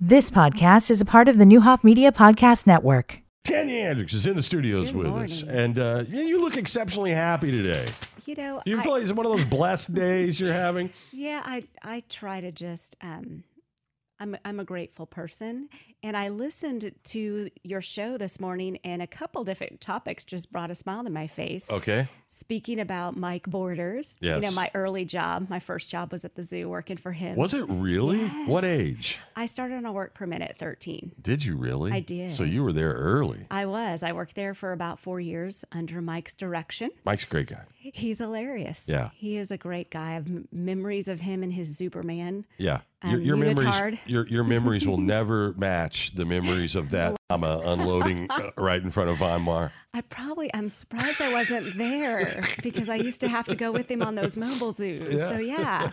This podcast is a part of the Newhoff Media Podcast Network. Tanya Andrews is in the studios with us. And you look exceptionally happy today. You know, You feel like it's one of those blessed days you're having? Yeah, I try to just, I'm a grateful person. And I listened to your show this morning, and a couple different topics just brought a smile to my face. Okay. Speaking about Mike Borders. Yes. You know, my early job, my first job was at the zoo working for him. Was it really? Yes. What age? I started on a work permit at 13. Did you really? I did. So you were there early. I was. I worked there for about 4 years under Mike's direction. Mike's a great guy. He's hilarious. Yeah. He is a great guy. I have memories of him and his Superman. Yeah. Your Unitard. memories your memories will never match the memories of that llama unloading right in front of Von Mar. I'm surprised I wasn't there because I used to have to go with him on those mobile zoos. Yeah. So yeah.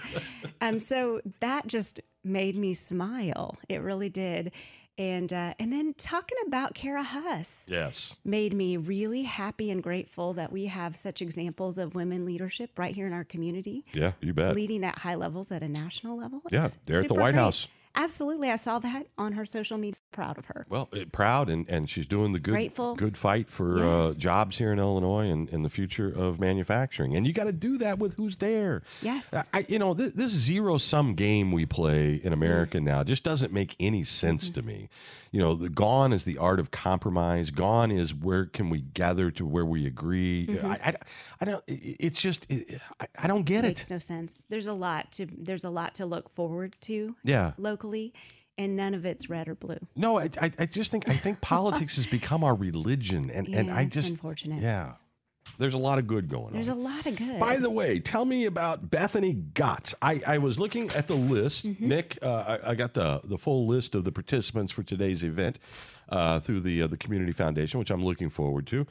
So that just made me smile. It really did. And then talking about Kara Huss Yes. made me really happy and grateful that we have such examples of women leadership right here in our community. Yeah, you bet. Leading at high levels at a national level. Yeah, It's they're at the super White great. House. Absolutely. I saw that on her social media. Proud of her. Well, proud, and she's doing the Grateful. good fight for Yes. jobs here in Illinois and the future of manufacturing. And you got to do that with who's there. Yes. This zero-sum game we play in America now just doesn't make any sense to me. Gone is the art of compromise. Gone is where can we gather to where we agree. I don't. It's just I don't get Makes it. no sense. There's a lot to look forward to. Yeah. Locally, and none of it's red or blue. No, I think politics has become our religion, and I it's just unfortunate. Yeah. There's a lot of good going on. There's a lot of good. By the way, tell me about Bethany Gotts. I was looking at the list, Nick. I got the full list of the participants for today's event through the Community Foundation, which I'm looking forward to.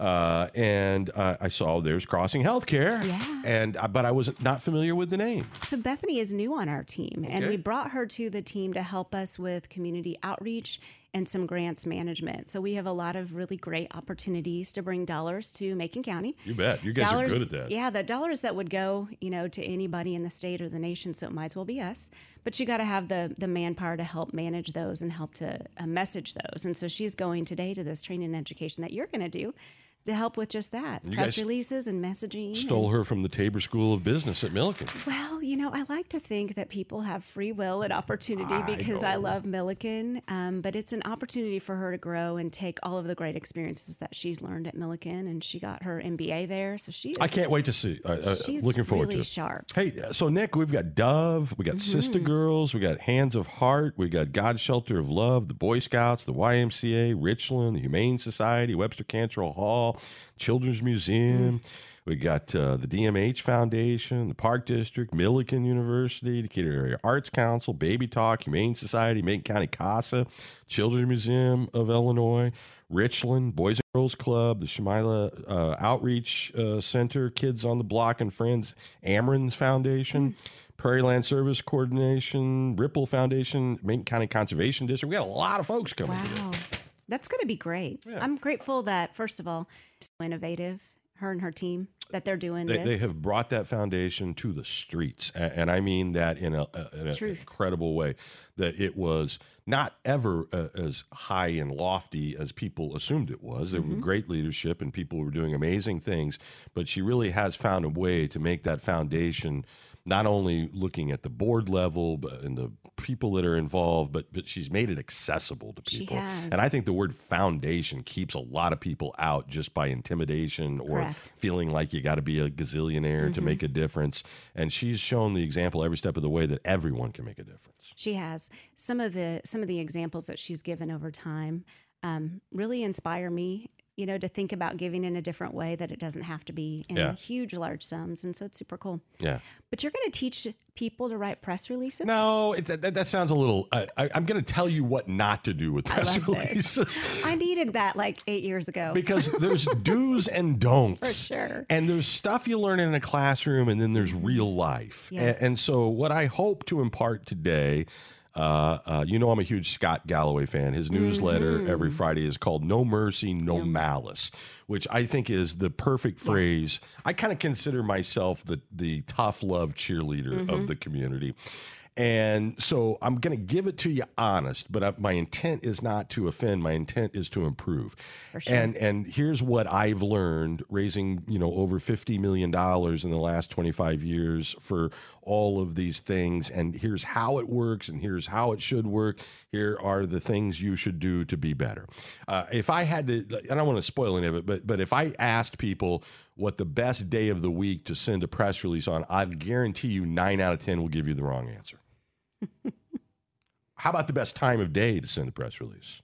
And I saw there's Crossing Healthcare. Yeah. But I was not familiar with the name. So Bethany is new on our team, and Okay. we brought her to the team to help us with community outreach and some grants management. So we have a lot of really great opportunities to bring dollars to Macon County. You bet. You guys are good at that. Yeah, the dollars that would go, to anybody in the state or the nation, so it might as well be us. But you got to have the manpower to help manage those and help to message those. And so she's going today to this training and education that you're going to do to help with just that. You Press guys releases and messaging. Stole her from the Tabor School of Business at Milliken. Well, I like to think that people have free will and opportunity I because know. I love Milliken. But it's an opportunity for her to grow and take all of the great experiences that she's learned at Milliken. And she got her MBA there. So I can't wait to see. She's Looking forward really to it. sharp. Hey, so Nick, we've got Dove, we got Sister Girls, we got Hands of Heart, we got God's Shelter of Love, the Boy Scouts, the YMCA, Richland, the Humane Society, Webster Cantrell Hall, Children's Museum. We got the DMH Foundation, the Park District, Milliken University, Decatur Area Arts Council, Baby Talk, Humane Society, Macon County CASA, Children's Museum of Illinois, Richland, Boys and Girls Club, the Shamila Outreach Center, Kids on the Block and Friends, Amerons Foundation, Prairie Land Service Coordination, Ripple Foundation, Macon County Conservation District. We got a lot of folks coming today. Wow. That's going to be great. Yeah. I'm grateful that, first of all, so innovative, her and her team, that they're doing They this. have brought that foundation to the streets, and I mean that in an Truth. incredible way. That it was not ever as high and lofty as people assumed it was. There were great leadership, and people were doing amazing things, but she really has found a way to make that foundation not only looking at the board level but and the people that are involved, but she's made it accessible to She people. has. And I think the word foundation keeps a lot of people out just by intimidation or Correct. feeling like you got to be a gazillionaire to make a difference. And she's shown the example every step of the way that everyone can make a difference. She has. Some of the examples that she's given over time really inspire me, to think about giving in a different way, that it doesn't have to be in Yeah. huge, large sums. And so it's super cool. Yeah. But you're going to teach people to write press releases? No, that sounds a little. I'm going to tell you what not to do with press love this. releases. I needed that like 8 years ago. Because there's do's and don'ts. For sure. And there's stuff you learn in a classroom, and then there's real life. Yeah. And so what I hope to impart today, I'm a huge Scott Galloway fan. His newsletter every Friday is called No Mercy, No Malice, which I think is the perfect phrase. I kind of consider myself the tough love cheerleader of the community. And so I'm going to give it to you honest, but my intent is not to offend. My intent is to improve. For sure. And here's what I've learned raising, over $50 million in the last 25 years for all of these things. And here's how it works, and here's how it should work. Here are the things you should do to be better. If I had to, I don't want to spoil any of it, but if I asked people what the best day of the week to send a press release on, I'd guarantee you 9 out of 10 will give you the wrong answer. How about the best time of day to send a press release?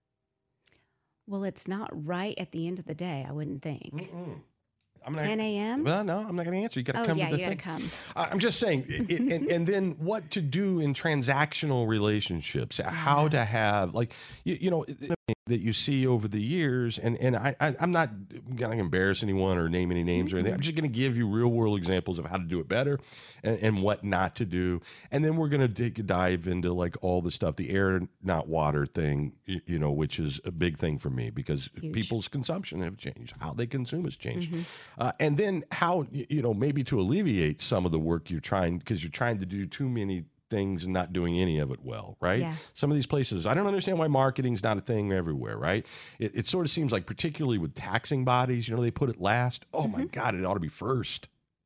Well, it's not right at the end of the day, I wouldn't think. Mm-mm. 10 a.m.? Well, no, I'm not going to answer. You got to come to the you thing. gotta come. I'm just saying, and then what to do in transactional relationships, how to have, like, that you see over the years, and I'm not going to embarrass anyone or name any names or anything. I'm just going to give you real world examples of how to do it better and what not to do. And then we're going to take a dive into like all the stuff, the air, not water thing, which is a big thing for me because people's consumption have changed. How they consume has changed. And then how, maybe to alleviate some of the work you're trying, because you're trying to do too many things and not doing any of it well, right? Yeah. Some of these places, I don't understand why marketing's not a thing everywhere, right? It sort of seems like, particularly with taxing bodies, they put it last. Oh my God, it ought to be first.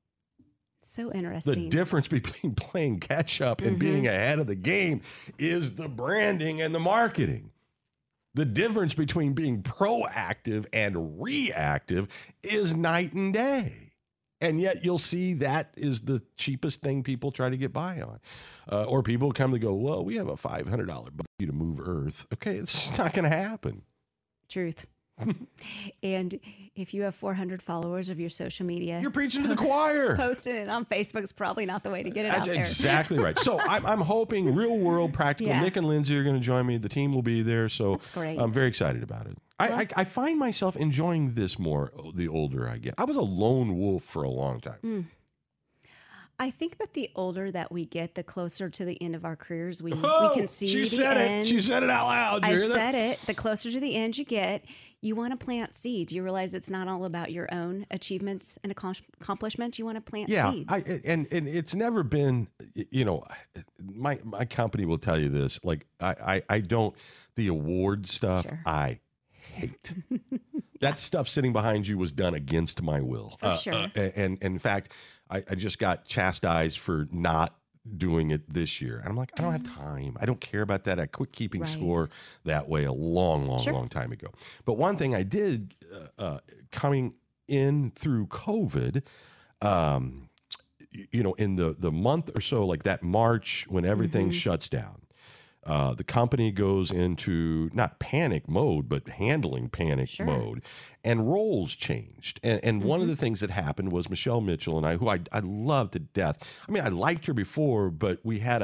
So interesting. The difference between playing catch up and being ahead of the game is the branding and the marketing. The difference between being proactive and reactive is night and day. And yet you'll see that is the cheapest thing people try to get by on. Or people come to go, well, we have a $500 budget to move Earth. Okay, it's not going to happen. Truth. And if you have 400 followers of your social media, you're preaching to the choir. Posting it on Facebook's probably not the way to get it out there. That's exactly right. So I'm hoping real world practical. Yeah. Nick and Lindsay are going to join me. The team will be there. So that's great. I'm very excited about it. I find myself enjoying this more the older I get. I was a lone wolf for a long time. I think that the older that we get, the closer to the end of our careers we can see the end. She said it out loud. I said it. The closer to the end you get, you want to plant seeds. You realize it's not all about your own achievements and accomplishments. You want to plant seeds. And it's never been, my company will tell you this. Like, I don't, the award stuff, Sure. I hate. That stuff sitting behind you was done against my will. For sure. And in fact, I just got chastised for not doing it this year. And I'm like, I don't have time. I don't care about that. I quit keeping score that way a long time ago. But one thing I did coming in through COVID, in the month or so, like that March when everything shuts down, the company goes into not panic mode, but handling panic mode, and roles changed. And one of the things that happened was Michelle Mitchell and I, who I love to death. I mean, I liked her before, but we had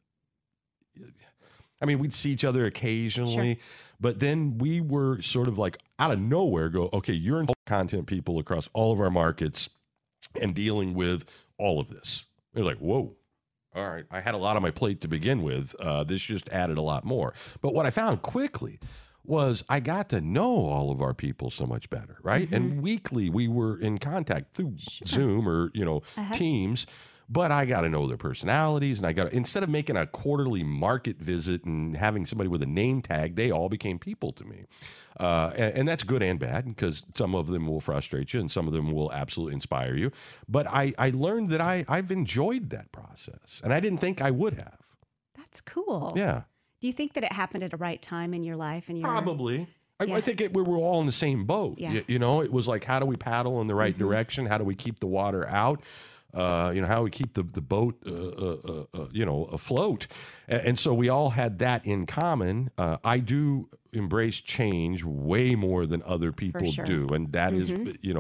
we'd see each other occasionally, but then we were sort of like out of nowhere go, okay, you're in content people across all of our markets and dealing with all of this. They're like, whoa. All right, I had a lot on my plate to begin with. This just added a lot more. But what I found quickly was I got to know all of our people so much better, right? And weekly we were in contact through Zoom or, Teams. But I got to know their personalities, and instead of making a quarterly market visit and having somebody with a name tag, they all became people to me. And that's good and bad, because some of them will frustrate you and some of them will absolutely inspire you. But I learned that I've enjoyed that process, and I didn't think I would have. That's cool. Yeah. Do you think that it happened at a right time in your life? And Probably. I think we were all in the same boat. Yeah. It was like, how do we paddle in the right direction? How do we keep the water out? How do we keep the boat, afloat? And so we all had that in common. I do embrace change way more than other people do. And that is,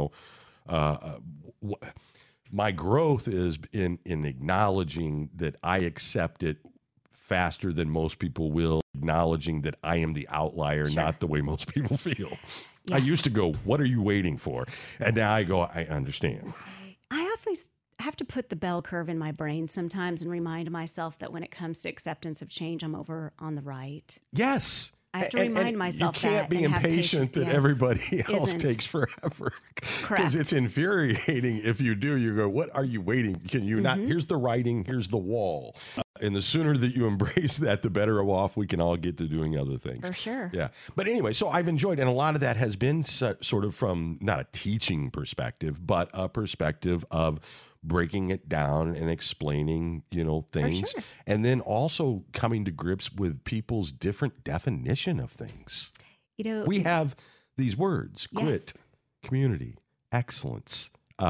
my growth is in acknowledging that I accept it faster than most people will, acknowledging that I am the outlier, not the way most people feel. Yeah. I used to go, what are you waiting for? And now I go, I understand. I always have to put the bell curve in my brain sometimes and remind myself that when it comes to acceptance of change, I'm over on the right. Yes. I have to remind myself that. You can't be impatient that everybody else takes forever. Because it's infuriating if you do. You go, what are you waiting? Can you not? Here's the writing. Here's the wall. And the sooner that you embrace that, the better off we can all get to doing other things. For sure. Yeah. But anyway, so I've enjoyed, and a lot of that has been sort of from not a teaching perspective, but a perspective of breaking it down and explaining, things. sure. And then also coming to grips with people's different definition of things. We have these words, grit, community, excellence,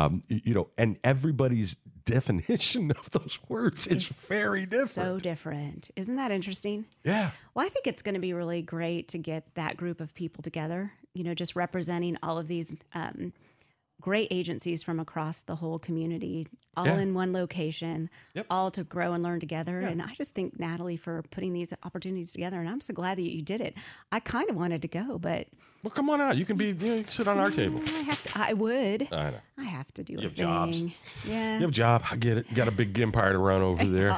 and everybody's definition of those words is very different. So different. Isn't that interesting? Yeah. Well, I think it's going to be really great to get that group of people together, just representing all of these great agencies from across the whole community, all in one location, all to grow and learn together. Yeah. And I just thank Natalie for putting these opportunities together. And I'm so glad that you did it. I kind of wanted to go, but... Well, come on out. You can sit on our table. I would. I know. I have to do you a have thing. Jobs. Yeah. You have a job. I get it. You got a big empire to run over there.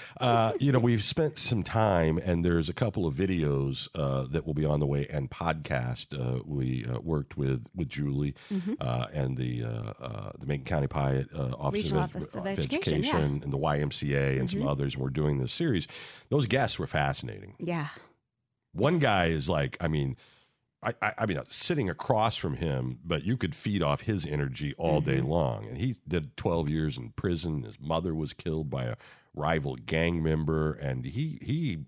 We've spent some time, and there's a couple of videos that will be on the way, and podcast. We worked with Julie and the Macon County Pyatt Office of Education and the YMCA and some others. And we're doing this series. Those guests were fascinating. Yeah. One guy is like, I mean, sitting across from him, but you could feed off his energy all day long. And he did 12 years in prison. His mother was killed by a rival gang member. And the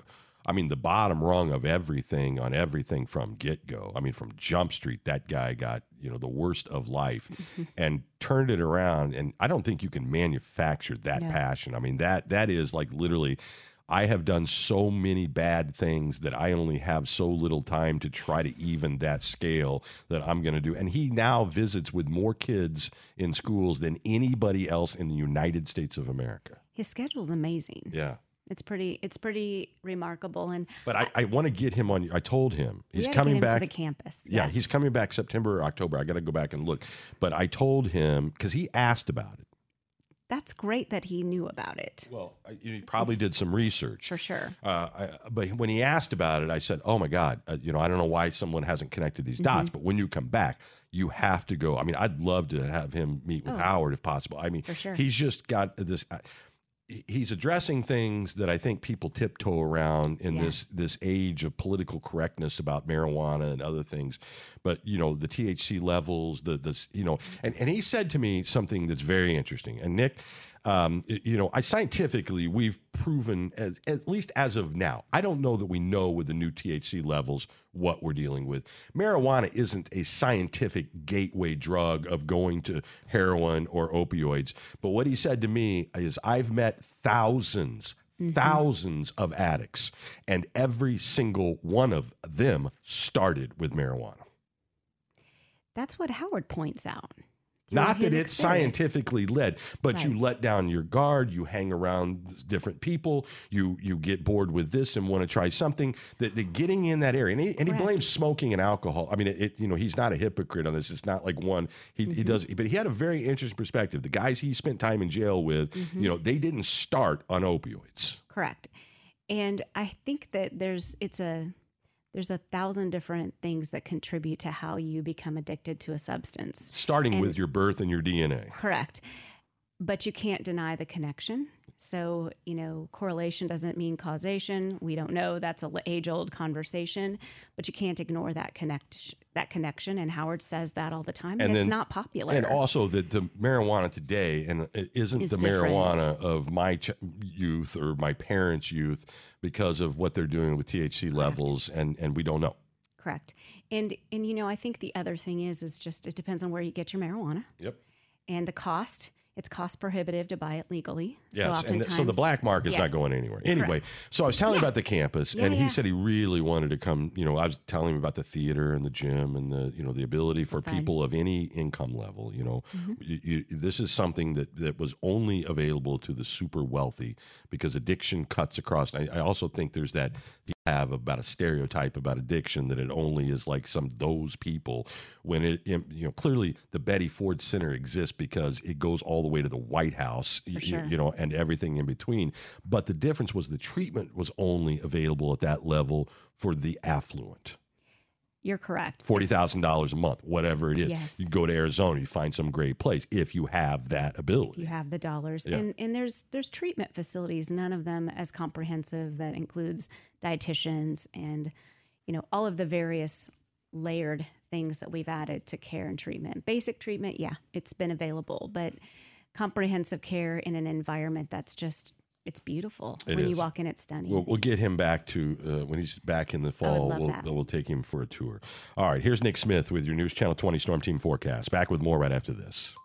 bottom rung of everything on everything from get-go. I mean, from Jump Street, that guy got, the worst of life and turned it around. And I don't think you can manufacture that passion. I mean, that is like literally... I have done so many bad things that I only have so little time to try to even that scale that I'm going to do. And he now visits with more kids in schools than anybody else in the United States of America. His schedule's amazing. Yeah. It's pretty remarkable. But I want to get him on. I told him he's coming back to the campus. Yeah, Yes. he's coming back September or October. I got to go back and look. But I told him because he asked about it. That's great that he knew about it. Well, he probably did some research. For sure. But when he asked about it, I said, oh, my God, I don't know why someone hasn't connected these dots, but when you come back, you have to go. I mean, I'd love to have him meet with Howard if possible. I mean, for sure. He's just got this he's addressing things that I think people tiptoe around in this age of political correctness about marijuana and other things. But, the THC levels, and he said to me something that's very interesting. And Nick, scientifically, we've proven, at least as of now, I don't know that we know with the new THC levels what we're dealing with. Marijuana isn't a scientific gateway drug of going to heroin or opioids. But what he said to me is, I've met thousands of addicts, and every single one of them started with marijuana. That's what Howard points out. Not that it's experience. scientifically led, but Right. you let down your guard, you hang around different people, you get bored with this and want to try something. That getting in that area, and he blames smoking and alcohol. I mean, he's not a hypocrite on this. It's not like one he does, but he had a very interesting perspective. The guys he spent time in jail with, they didn't start on opioids. Correct. And I think that there's 1,000 different things that contribute to how you become addicted to a substance. Starting with your birth and your DNA. Correct. But you can't deny the connection. So, correlation doesn't mean causation. We don't know. That's an age-old conversation. But you can't ignore that connection. And Howard says that all the time. And it's not popular. And also that the marijuana today isn't the different. marijuana of my youth or my parents' youth because of what they're doing with THC levels, and we don't know. Correct. And I think the other thing is just it depends on where you get your marijuana. Yep. And the cost. It's cost prohibitive to buy it legally. Yes, so the black market's not going anywhere. Anyway, so I was telling him about the campus, and he said he really wanted to come. I was telling him about the theater and the gym and the ability for people of any income level. This is something that was only available to the super wealthy because addiction cuts across. I also think there's that you have about a stereotype about addiction that it only is like those people when clearly the Betty Ford Center exists because it goes all the way to the White House, and everything in between. But the difference was the treatment was only available at that level for the affluent. You're correct. $40,000 a month, whatever it is. Yes. You go to Arizona, you find some great place if you have that ability. You have the dollars. Yeah. And there's treatment facilities, none of them as comprehensive, that includes dietitians and, all of the various layered things that we've added to care and treatment. Basic treatment, yeah, it's been available, but comprehensive care in an environment that's just, it's beautiful. When you walk in, it's stunning. We'll get him back to, when he's back in the fall, we'll take him for a tour. All right, here's Nick Smith with your News Channel 20 Storm Team forecast. Back with more right after this.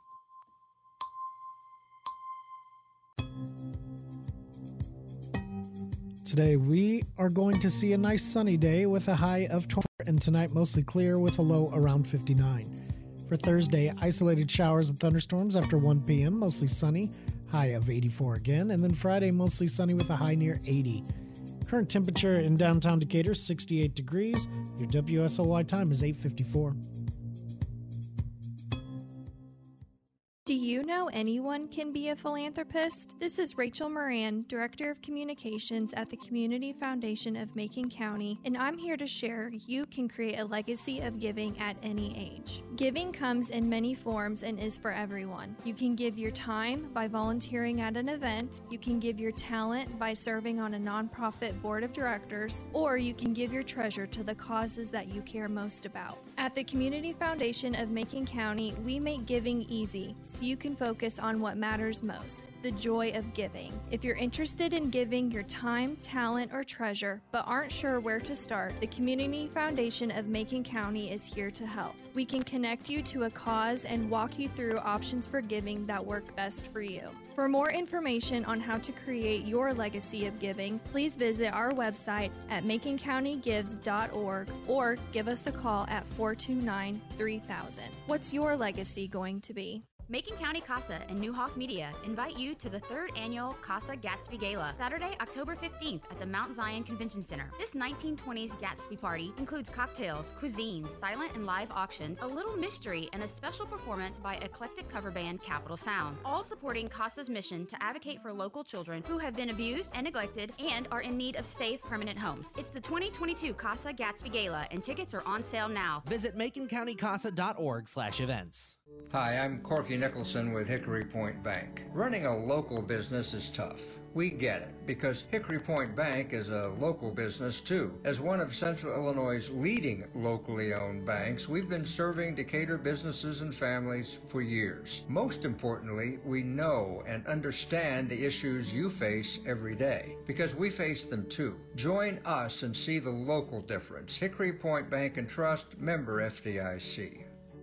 Today we are going to see a nice sunny day with a high of 20, and tonight mostly clear with a low around 59. For Thursday, isolated showers and thunderstorms after 1 p.m., mostly sunny, high of 84 again, and then Friday mostly sunny with a high near 80. Current temperature in downtown Decatur, 68 degrees. Your WSOY time is 8:54. Do you know anyone can be a philanthropist? This is Rachel Moran, Director of Communications at the Community Foundation of Macon County, and I'm here to share you can create a legacy of giving at any age. Giving comes in many forms and is for everyone. You can give your time by volunteering at an event, you can give your talent by serving on a nonprofit board of directors, or you can give your treasure to the causes that you care most about. At the Community Foundation of Macon County, we make giving easy, so you can focus on what matters most, the joy of giving. If you're interested in giving your time, talent, or treasure, but aren't sure where to start, the Community Foundation of Macon County is here to help. We can connect you to a cause and walk you through options for giving that work best for you. For more information on how to create your legacy of giving, please visit our website at maconcountygives.org or give us a call at 429-3000. What's your legacy going to be? Macon County CASA and New Hoff Media invite you to the 3rd annual CASA Gatsby Gala, Saturday, October 15th at the Mount Zion Convention Center. This 1920s Gatsby party includes cocktails, cuisine, silent and live auctions, a little mystery, and a special performance by eclectic cover band Capital Sound, all supporting CASA's mission to advocate for local children who have been abused and neglected and are in need of safe, permanent homes. It's the 2022 CASA Gatsby Gala, and tickets are on sale now. Visit MaconCountyCASA.org/events. Hi, I'm Corky Nicholson with Hickory Point Bank. Running a local business is tough. We get it, because Hickory Point Bank is a local business too. As one of Central Illinois' leading locally owned banks, we've been serving Decatur businesses and families for years. Most importantly, we know and understand the issues you face every day, because we face them too. Join us and see the local difference. Hickory Point Bank and Trust, member FDIC.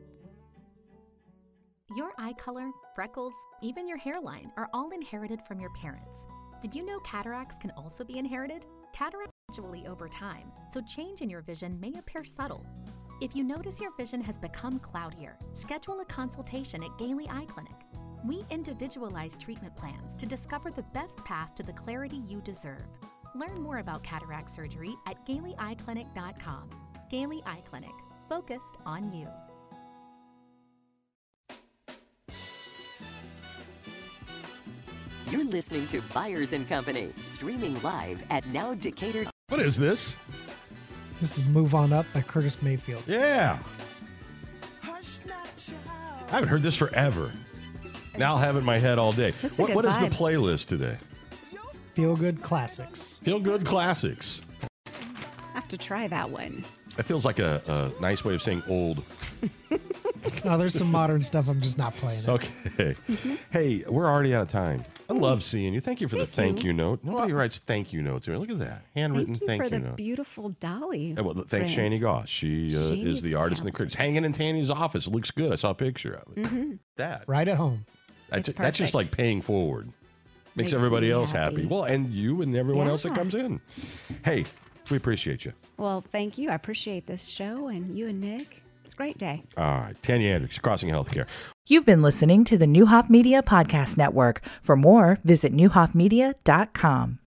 Your eye color, freckles, even your hairline are all inherited from your parents. Did you know cataracts can also be inherited? Cataracts gradually over time, so change in your vision may appear subtle. If you notice your vision has become cloudier, schedule a consultation at Gailey Eye Clinic. We individualize treatment plans to discover the best path to the clarity you deserve. Learn more about cataract surgery at GaileyEyeClinic.com. Gailey Eye Clinic, focused on you. You're listening to Byers & Company, streaming live at Now Decatur. What is this? This is Move On Up by Curtis Mayfield. Yeah. I haven't heard this forever. Now I'll have it in my head all day. What is the playlist today? Feel Good Classics. Feel Good Classics. I have to try that one. That feels like a nice way of saying old. No, there's some modern stuff. I'm just not playing it. Okay. Hey, we're already out of time. I love seeing you. Thank you for the thank you note. Nobody writes thank you notes here. Look at that. Handwritten thank you note. Thank you for the beautiful dolly. Well, thanks, Shani Goss. She is the artist in the crib. It's hanging in Tanya's office. It looks good. I saw a picture of it. Mm-hmm. That. Right at home. That's just like paying forward. Makes everybody else happy. Well, and you and everyone else that comes in. Hey, we appreciate you. Well, thank you. I appreciate this show and you and Nick. It's a great day. All right. Tanya Hendricks, Crossing Healthcare. You've been listening to the New Hoff Media Podcast Network. For more, visit newhoffmedia.com.